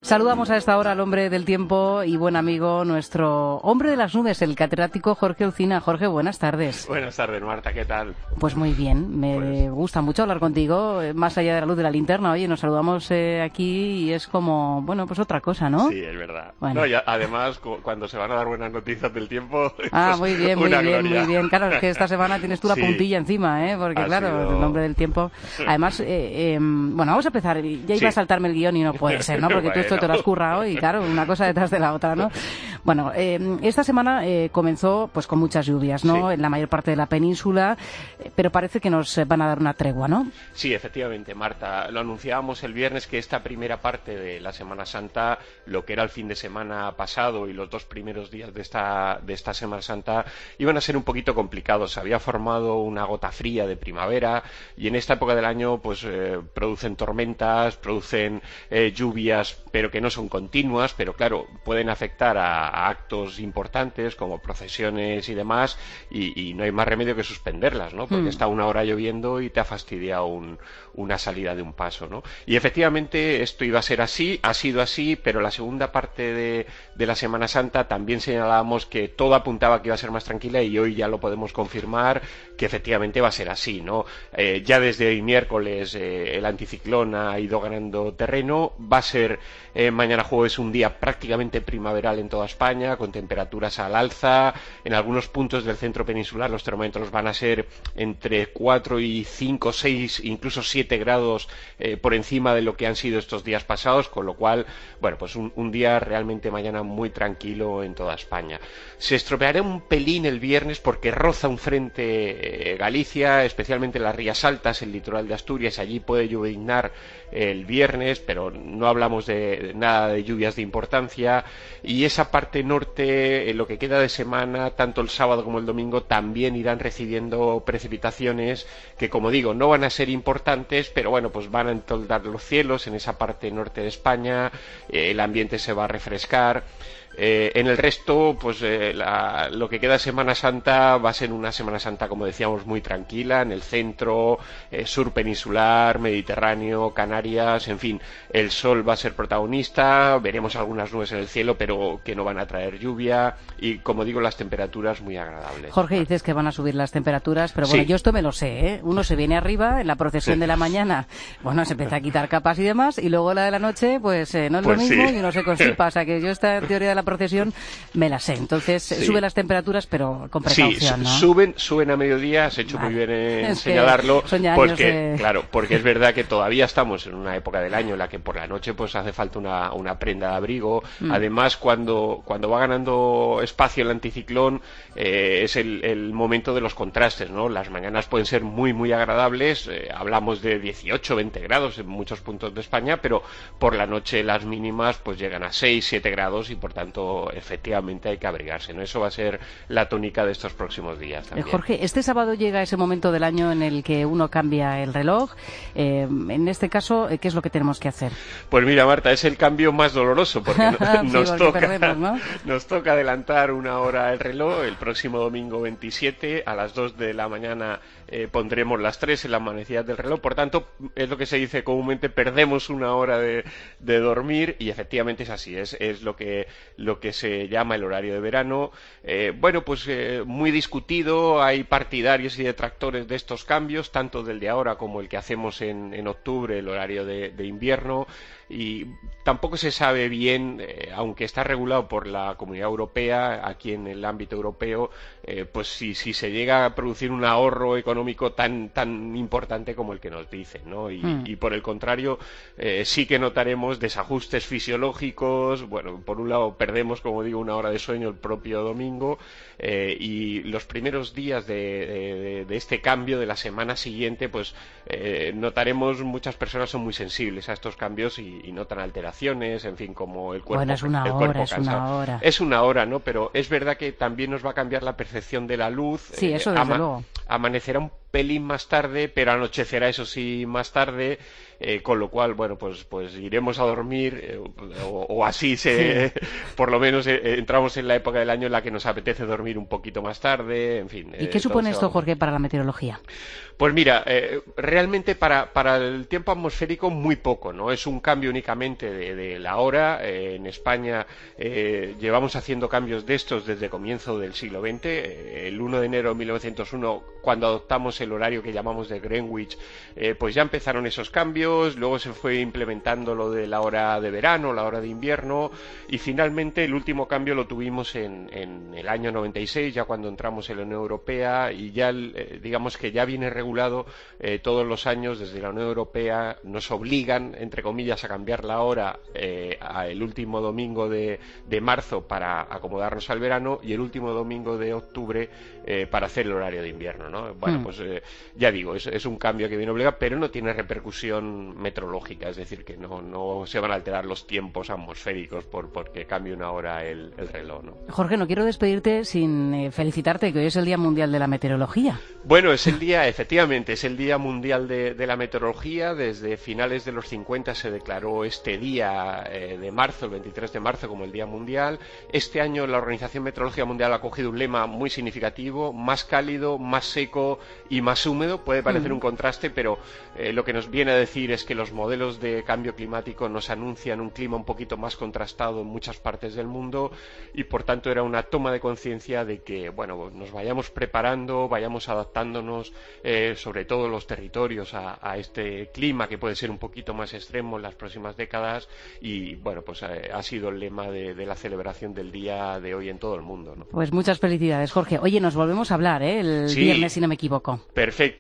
Saludamos a esta hora al hombre del tiempo y buen amigo, nuestro hombre de las nubes, el catedrático Jorge Olcina. Jorge, buenas tardes. Buenas tardes, Marta, ¿qué tal? Pues muy bien, me gusta mucho hablar contigo, más allá de la luz de la linterna. Oye, nos saludamos aquí y es como, bueno, pues otra cosa, ¿no? Sí, es verdad. Bueno. No, y además, cuando se van a dar buenas noticias del tiempo, muy bien, muy bien, gloria. muy bien. Claro, es que esta semana tienes tú la puntilla encima, ¿eh? Porque claro, el hombre del tiempo. Además, bueno, vamos a empezar. Ya iba a saltarme el guión y no puede ser, ¿no? Porque tú esto te lo has currado y claro, una cosa detrás de la otra, ¿no? Bueno, esta semana comenzó pues con muchas lluvias, ¿no? Sí. En la mayor parte de la península, pero parece que nos van a dar una tregua, ¿no? Sí, efectivamente, Marta. Lo anunciábamos el viernes que esta primera parte de la Semana Santa, lo que era el fin de semana pasado y los 2 primeros días de esta Semana Santa, iban a ser un poquito complicados. Se había formado una gota fría de primavera y en esta época del año pues producen tormentas, producen lluvias, pero que no son continuas, pero claro, pueden afectar a actos importantes como procesiones y demás, y no hay más remedio que suspenderlas, ¿no? Porque está una hora lloviendo y te ha fastidiado una salida de un paso, ¿no? Y efectivamente esto iba a ser así, ha sido así, pero la segunda parte de la Semana Santa también señalábamos que todo apuntaba que iba a ser más tranquila y hoy ya lo podemos confirmar que efectivamente va a ser así, ¿no? Ya desde el miércoles el anticiclón ha ido ganando terreno, va a ser mañana jueves un día prácticamente primaveral en toda España, con temperaturas al alza. En algunos puntos del centro peninsular los termómetros van a ser entre 4 y 5, 6, incluso 7 grados por encima de lo que han sido estos días pasados, con lo cual, bueno, pues un día realmente mañana muy tranquilo en toda España. Se estropeará un pelín el viernes porque roza un frente Galicia, especialmente en las Rías Altas, el litoral de Asturias. Allí puede lloviznar el viernes, pero no hablamos de nada de lluvias de importancia, y esa parte norte, en lo que queda de semana, tanto el sábado como el domingo, también irán recibiendo precipitaciones que, como digo, no van a ser importantes, pero bueno, pues van a entoldar los cielos en esa parte norte de España, el ambiente se va a refrescar. En el resto, pues lo que queda de Semana Santa va a ser una Semana Santa, como decíamos, muy tranquila, en el centro, sur peninsular, Mediterráneo, Canarias, en fin, el sol va a ser protagonista, veremos algunas nubes en el cielo, pero que no van a traer lluvia, y como digo, las temperaturas muy agradables. Jorge, dices que van a subir las temperaturas, pero bueno, yo esto me lo sé, ¿eh? Uno se viene arriba, en la procesión de la mañana, bueno, se empieza a quitar capas y demás, y luego la de la noche, pues no es lo mismo, y uno se constipa, o sea que yo esta teoría de la procesión me la sé. Entonces suben las temperaturas, pero con precaución, ¿no? Suben a mediodía, has hecho muy bien en señalarlo, porque claro, porque es verdad que todavía estamos en una época del año en la que por la noche pues hace falta una prenda de abrigo. Además, cuando va ganando espacio el anticiclón, es el momento de los contrastes, ¿no? Las mañanas pueden ser muy muy agradables, hablamos de 18, 20 grados en muchos puntos de España, pero por la noche las mínimas pues llegan a 6, 7 grados y por tanto efectivamente hay que abrigarse, ¿no? Eso va a ser la tónica de estos próximos días también. Jorge, este sábado llega ese momento del año en el que uno cambia el reloj. En este caso, ¿qué es lo que tenemos que hacer? Pues mira, Marta, es el cambio más doloroso porque ¿no? Nos toca adelantar una hora el reloj. El próximo domingo 27 a las 2 de la mañana pondremos las 3 en la manecillas del reloj. Por tanto, es lo que se dice comúnmente, perdemos una hora de dormir, y efectivamente es así, es lo que se llama el horario de verano. Bueno, pues muy discutido, hay partidarios y detractores de estos cambios, tanto del de ahora como el que hacemos en octubre, el horario de invierno, y tampoco se sabe bien, aunque está regulado por la Comunidad Europea, aquí en el ámbito europeo, pues si se llega a producir un ahorro económico tan importante como el que nos dicen, ¿no? Y por el contrario, sí que notaremos desajustes fisiológicos. Bueno, por un lado perdemos, como digo, una hora de sueño el propio domingo, y los primeros días de este cambio de la semana siguiente, pues notaremos, muchas personas son muy sensibles a estos cambios y notan alteraciones, en fin, como el cuerpo. Bueno, es una hora. Es una hora, ¿no? Pero es verdad que también nos va a cambiar la percepción de la luz. Sí, eso desde luego. Amanecerá un pelín más tarde, pero anochecerá, eso sí, más tarde. Con lo cual, bueno, pues iremos a dormir o así por lo menos entramos en la época del año en la que nos apetece dormir un poquito más tarde, en fin. ¿Y qué supone esto, Jorge, para la meteorología? Pues mira, realmente para el tiempo atmosférico muy poco, ¿no? Es un cambio únicamente de la hora. En España llevamos haciendo cambios de estos desde el comienzo del siglo XX. El 1 de enero de 1901, cuando adoptamos el horario que llamamos de Greenwich, pues ya empezaron esos cambios. Luego se fue implementando lo de la hora de verano, la hora de invierno, y finalmente el último cambio lo tuvimos en el año 96, ya cuando entramos en la Unión Europea, y ya digamos que ya viene regulado todos los años desde la Unión Europea. Nos obligan, entre comillas, a cambiar la hora el último domingo de marzo para acomodarnos al verano, y el último domingo de octubre para hacer el horario de invierno, ¿no? Bueno, pues ya digo, es un cambio que viene obligado, pero no tiene repercusión meteorológica, es decir, que no se van a alterar los tiempos atmosféricos porque cambie una hora el reloj, ¿no? Jorge, no quiero despedirte sin felicitarte, que hoy es el Día Mundial de la Meteorología. Bueno, efectivamente, es el Día Mundial de la Meteorología. Desde finales de los 50 se declaró este día de marzo, el 23 de marzo, como el Día Mundial. Este año la Organización Meteorológica Mundial ha cogido un lema muy significativo: más cálido, más seco y más húmedo. Puede parecer un contraste, pero lo que nos viene a decir es que los modelos de cambio climático nos anuncian un clima un poquito más contrastado en muchas partes del mundo, y por tanto era una toma de conciencia de que, bueno, nos vayamos preparando, vayamos adaptándonos, sobre todo los territorios, a este clima que puede ser un poquito más extremo en las próximas décadas. Y bueno, pues ha sido el lema de la celebración del día de hoy en todo el mundo, ¿no? Pues muchas felicidades, Jorge. Oye, nos volvemos a hablar, el viernes, si no me equivoco. Perfecto.